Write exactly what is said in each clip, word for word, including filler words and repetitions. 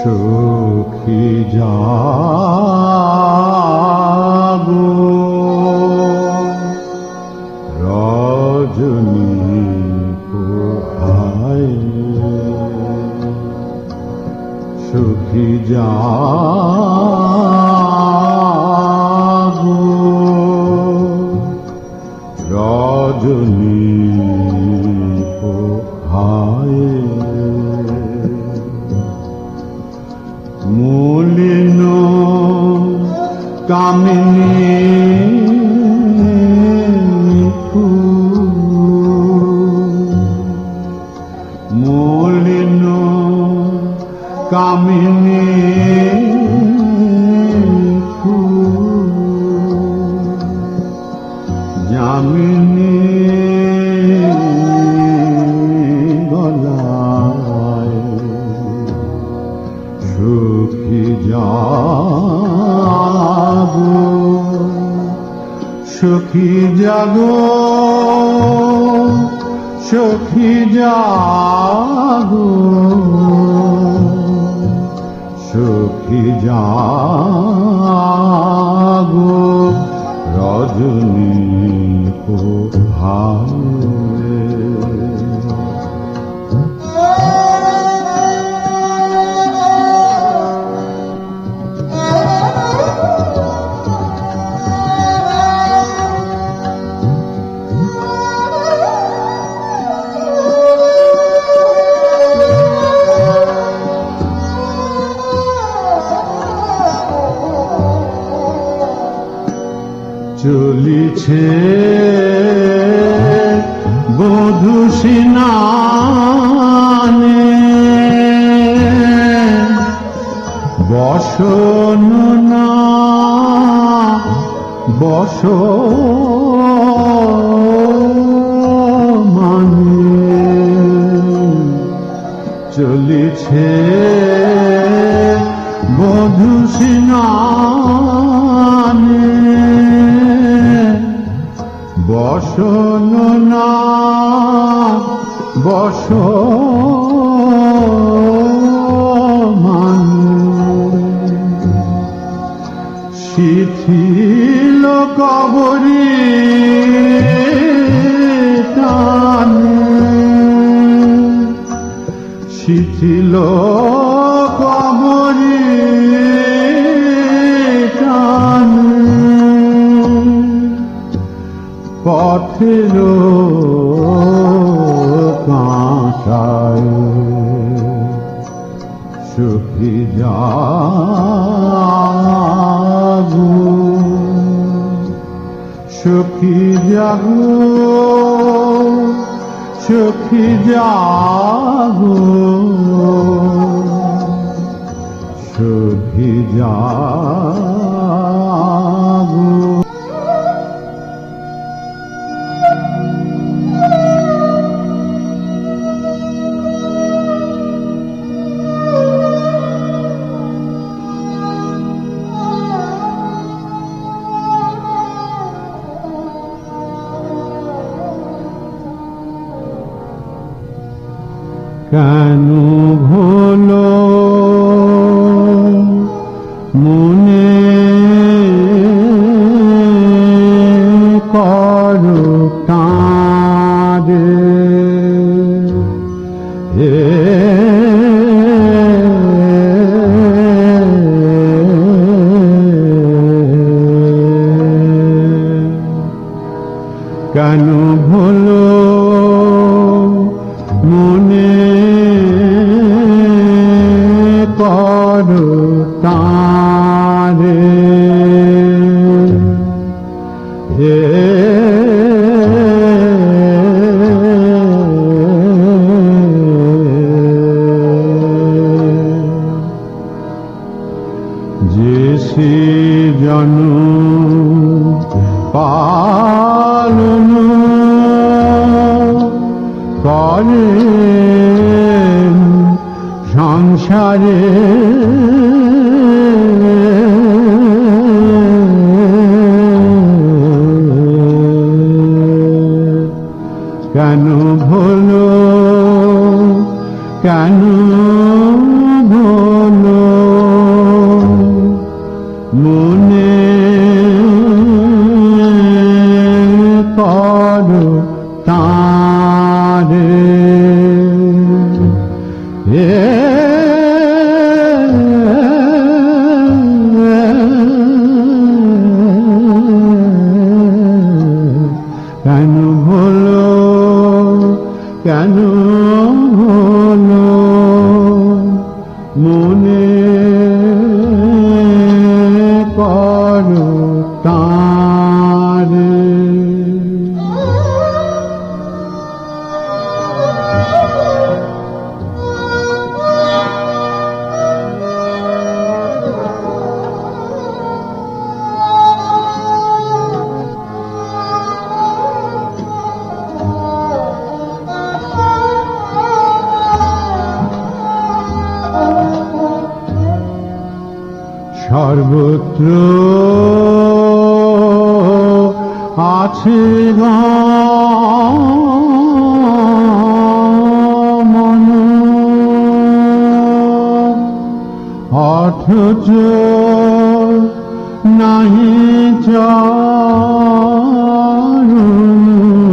সুখী জাগো রজনী পোহায়, সুখী জাগো রজনী পোহায়। মলিন কামিনী মলিন কামিনী যামিনী গলায়, সুখী জাগো সুখী জাগো সুখী জাগো সুখী জাগো রজনী পোহায়। চলিছে বধূ স্নানে, বসন না বস মানে, চলিছে বধূ স্নানে, বসন না বস মানে, শিথিল কবরী টানে, শিথিল কবরী টানে, পথের কাঁটায়, সুখী জাগো সুখী জাগো সুখী জাগো সুখী জাগো। কেন ভুলো মনে করো কাঁদে, কেন ভুলো মনে করো তারে, যে সৃজন পালন করেন সংসারে, কেন ভুলো কেন ভুলো করো তারে এ কেন ভুলো কেন ভুলো মনে করো তারে সর্বত্র আছে মন অথচ নাহি চরণ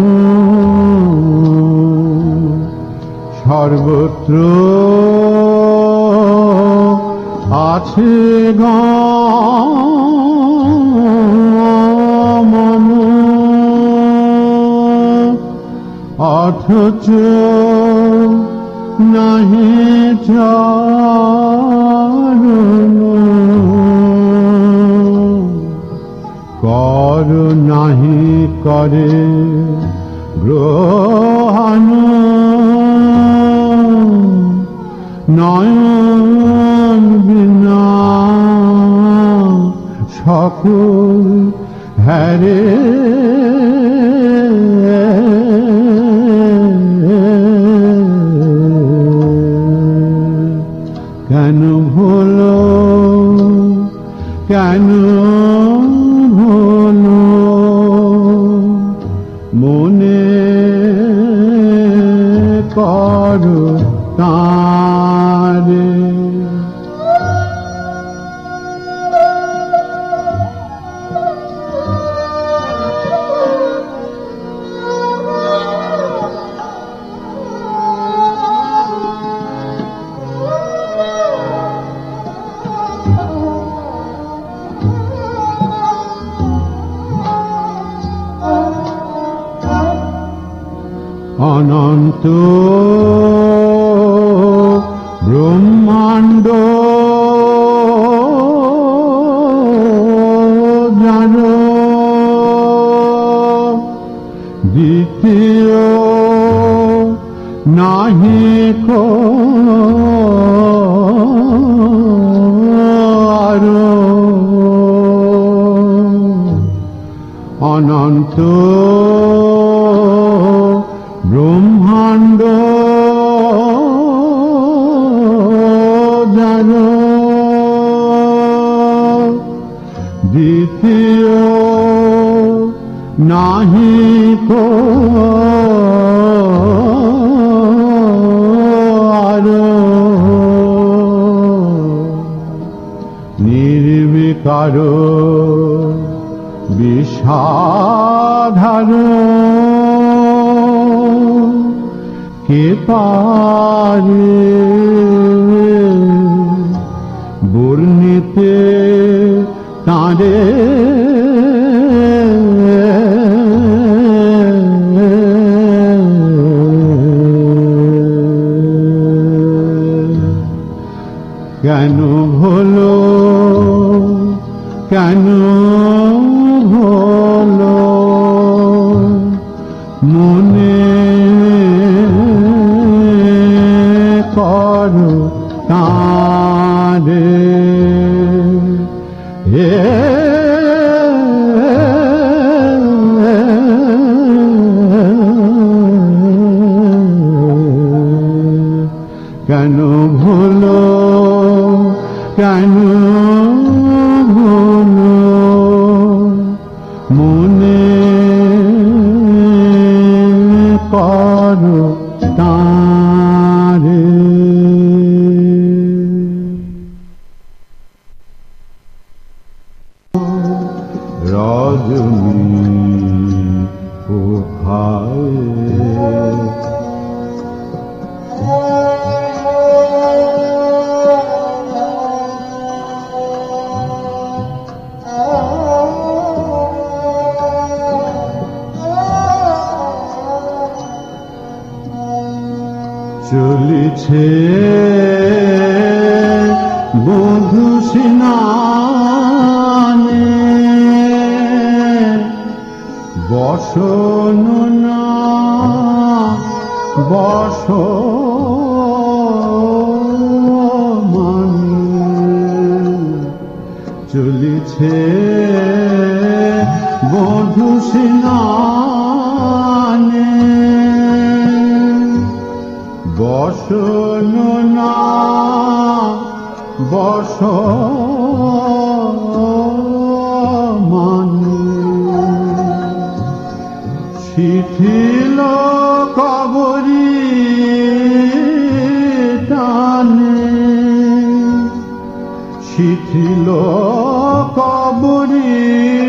সর্বত্র আছে মন অথচ নাহি চরণ কর নাহি করে গ্রহণ নয়ন বিনা সকল হরে কেন ভুলো কেন ভুলো মনে করো তারে অনন্ত ব্রহ্মাণ্ড জানো দ্বিতীয় নাহি কো আরো অনন্ত ব্রহ্মাণ্ড জানো দ্বিতীয় নাহি কো আরো নির্বিকার বিষাধার কে পারে বর্ণিতে তাঁরে কেন ভুলো কেন ভুলো মনে করো তারে এ কেন ভুলো কেন ভুলো মনে করো তারে রজনী কোথায় চলিছে বধূ স্নানে বসন না বস চলিছে বধূ স্নানে বসন না বস শিথিল কবরী টানে শিথিল কবরী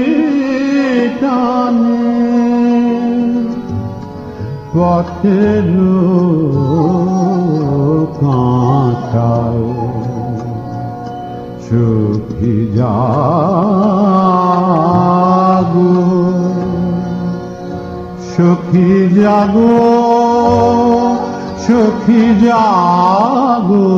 টানে পথের কাঁটায় সুখী জাগো সুখী জাগো সুখী জাগো